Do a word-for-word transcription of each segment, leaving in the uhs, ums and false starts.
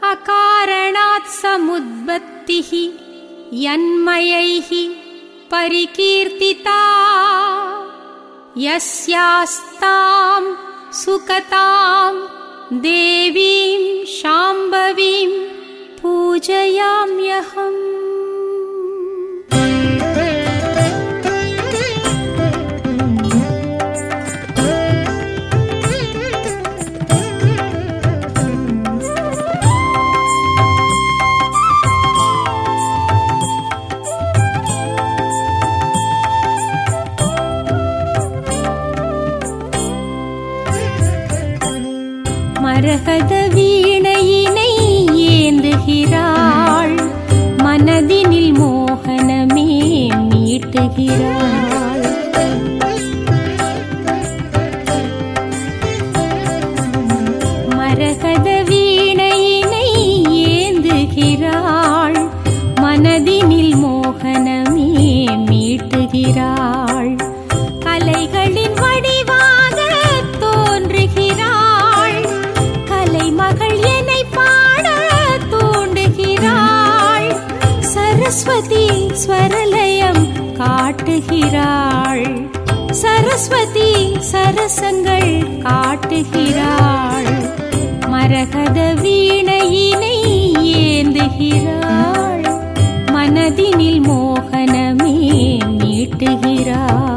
अकारणात् समुद्पत्तिः यन्मयैः परिकीर्तिता यस्यास्तां सुकतां देवीं शाम्भवीं पूजयाम्यहम्। மரகத வீணையினை ஏந்துகிறாள், மனதினில் மோகனமே மீட்டுகிறாள். மரகத வீணையினை ஏந்துகிறாள், மனதினில் மோகனமே மீட்டுகிறாள். கலைகளின் வடிவாக தோன்றுகிறாள், மகள் என்னை பாட தூண்டுகிறாள். சரஸ்வதி ஸ்வரலயம் காட்டுகிறாள், சரஸ்வதி சரசங்கள் காட்டுகிறாள். மரகத வீணையினை ஏந்துகிறாள், மனதினில் மோகனமே மீட்டுகிறாள்.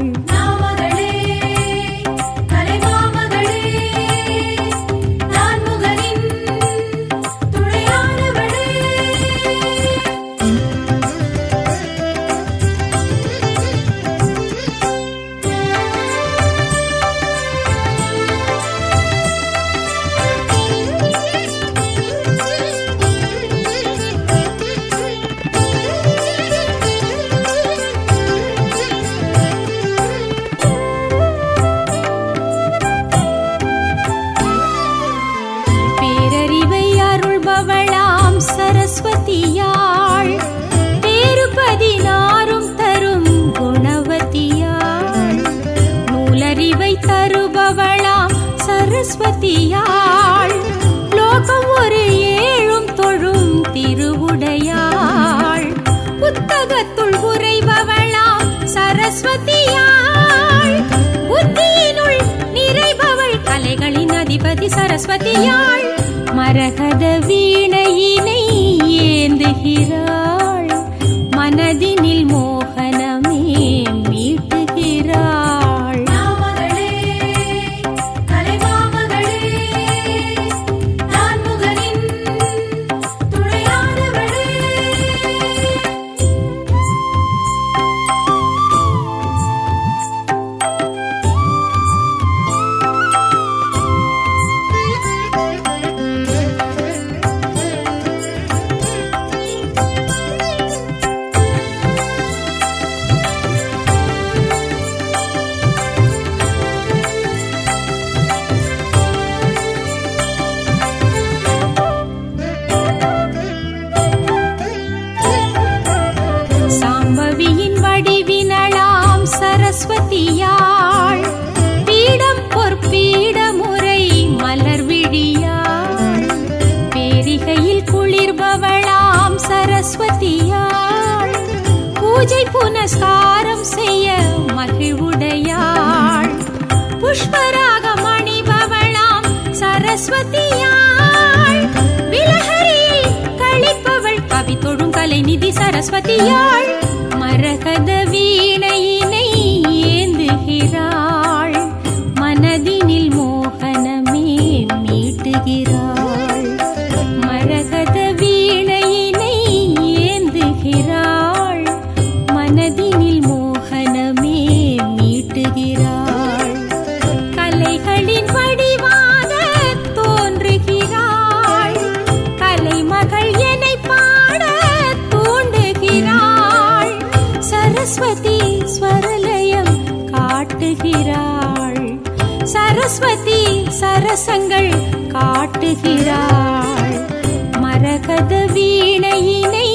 சரஸ்வதியாள் பேரு பதினாறும் தரும் குணவதியாள், நூலறிவை தருபவளாம் சரஸ்வதியாள், லோகம் ஒரு ஏழும் தொழும் திருவுடையாள், புத்தகத்துள் உரைபவளாம் சரஸ்வதியாள், புத்தியினுள் நிறைபவள் கலைகளின் அதிபதி சரஸ்வதியாள். மரகத வீணையினை ஏந்துகிறாள், மனதினில் மோகனமே மீட்டுகிறாள். சாம்பவியின் வடிவினளாம் சரஸ்வதியாள், பீடம் பொற்பீடமுறை மலர் விழியாள், பேரிகையில் குளிர்பவளாம் சரஸ்வதியாள், பூஜை புனஸ்காரம் செய்ய மகிழ்வுடையாள், புஷ்பராக மணிபவளாம் சரஸ்வதியாள், விலஹரியில் கழிப்பவள் கவி தொழும் கலைநிதி சரஸ்வதியாள். மரகத வீணையினை ஏந்துகிறாள், மனதினில் மோகனமே மீட்டுகிறாள். மரகத வீணையினை ஏந்துகிறாள், மனதினில் மோகனமே மீட்டுகிறாள். கலைகளின் வடிவாக தோன்றுகிறாள், கலைமகள் என்னை பாட தூண்டுகிறாள். சரஸ்வதி ஸ்வரலயம் காட்டுகிறாள், சரஸ்வதி சரசங்கள் காட்டுகிறாள். மரகத வீணையினை